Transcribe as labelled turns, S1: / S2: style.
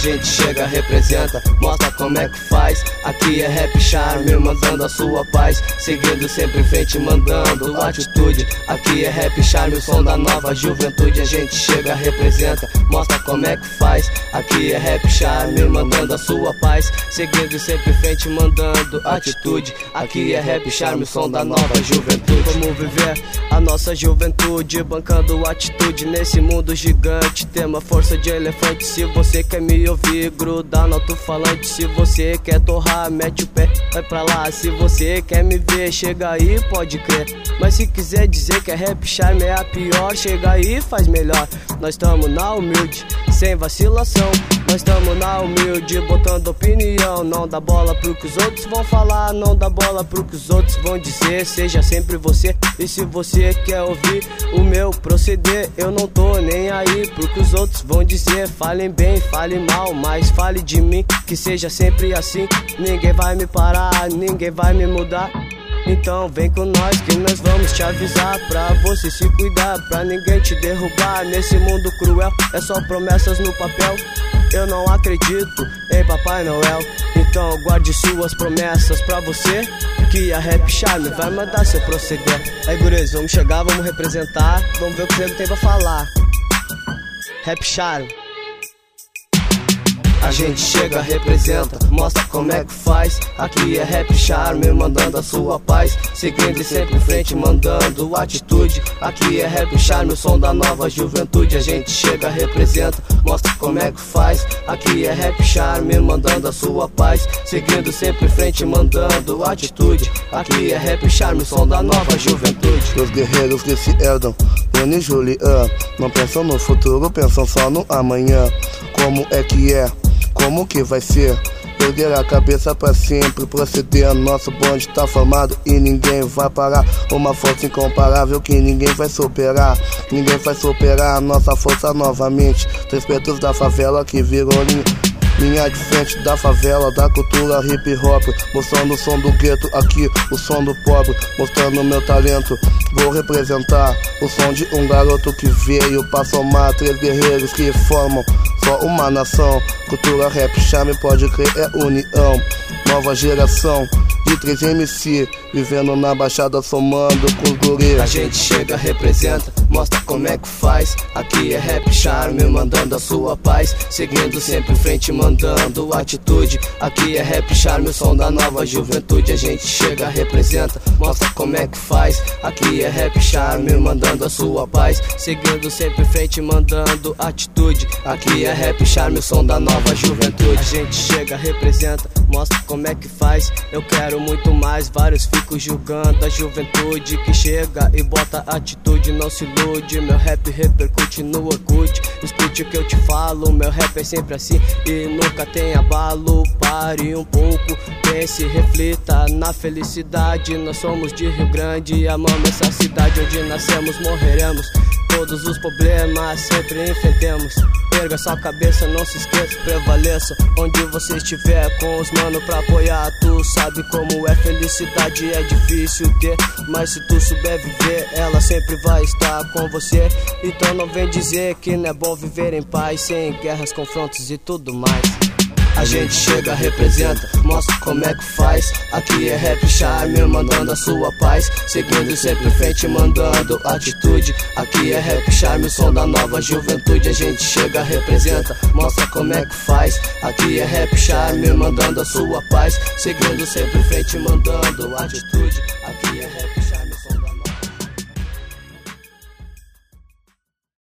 S1: gente chega, representa, mostra como é que faz. Aqui é Rap Charme, mandando a sua paz, seguindo sempre em frente, mandando atitude. Aqui é Rap Charme, o som da nova juventude. A gente chega, representa, mostra como é que faz. Aqui é Rap Charme, mandando a sua paz, seguindo sempre em frente, mandando atitude. Aqui é Rap Charme, o som da nova juventude. Como viver a nossa juventude, bancando atitude nesse mundo gigante. Tem uma força de elefante. Se você quer me ouvir, gruda no alto-falante. Se você quer torrar, mete o pé, vai pra lá. Se você quer me ver, chega aí, pode crer. Mas se quiser dizer que é Rap Charme é a pior, chega aí e faz melhor. Nós tamo na humilde, sem vacilação. Nós tamo na humilde, botando opinião. Não dá bola pro que os outros vão falar, não dá bola pro que os outros vão dizer. Seja sempre você, e se você quer ouvir o meu proceder, eu não tô nem aí pro que os outros vão dizer. Falem bem, falem mal, mas fale de mim, que seja sempre assim. Ninguém vai me parar, ninguém vai me mudar. Então vem com nós que nós vamos te avisar, pra você se cuidar, pra ninguém te derrubar. Nesse mundo cruel é só promessas no papel. Eu não acredito em Papai Noel, então guarde suas promessas pra você, que a Rap Charme vai mandar seu proceder. Aí guris, vamos chegar, vamos representar, vamos ver o que o nego tem pra falar. Rap Charme. A gente chega, representa, mostra como é que faz. Aqui é Rap Charme, mandando a sua paz, seguindo sempre em frente, mandando atitude. Aqui é Rap Charme, o som da nova juventude. A gente chega, representa, mostra como é que faz. Aqui é Rap Charme, mandando a sua paz, seguindo sempre em frente, mandando atitude. Aqui é Rap Charme, o som da nova juventude.
S2: Os guerreiros que se herdam, Bruno e Julian, não pensam no futuro, pensam só no amanhã. Como é que é? Como que vai ser? Erguer a cabeça pra sempre, proceder. Nosso bonde tá formado e ninguém vai parar. Uma força incomparável que ninguém vai superar. Ninguém vai superar a nossa força novamente. Três pretos da favela que viram linha de frente da favela, da cultura hip hop, mostrando o som do gueto, aqui o som do pobre, mostrando meu talento. Vou representar o som de um garoto que veio pra somar três guerreiros que formam só uma nação. Cultura Rap Charme, pode crer, é união. Nova geração de 3 MC, vivendo na baixada, somando com os guris.
S1: A gente chega, representa, mostra como é que faz. Aqui é Rap Charme, mandando a sua paz, seguindo sempre em frente, mandando atitude. Aqui é Rap Charme, o som da nova juventude. A gente chega, representa, mostra como é que faz. Aqui é Rap Charme, mandando a sua paz, seguindo sempre em frente, mandando atitude. Aqui é Rap Charme, o som da nova juventude. A gente chega, representa, mostra como é que faz. Eu quero muito mais, vários ficam julgando a juventude que chega e bota atitude, não se ilude. Meu rap repercute no Orkut, escute o que eu te falo. Meu rap é sempre assim e nunca tem abalo. Pare um pouco, pense, reflita na felicidade. Nós somos de Rio Grande, amamos essa cidade onde nascemos, morreremos. Todos os problemas sempre enfrentemos. Erga sua cabeça, não se esqueça, prevaleça onde você estiver, com os mano pra apoiar. Tu sabe como é, felicidade é difícil ter, mas se tu souber viver, ela sempre vai estar com você. Então não vem dizer que não é bom viver em paz, sem guerras, confrontos e tudo mais. A gente chega, representa, mostra como é que faz. Aqui é Rap Charme, mandando a sua paz, seguindo sempre em frente, mandando atitude. Aqui é Rap Charme, o som da nova juventude. A gente chega, representa, mostra como é que faz. Aqui é Rap Charme, mandando a sua paz, seguindo sempre em frente, mandando atitude. Aqui é Rap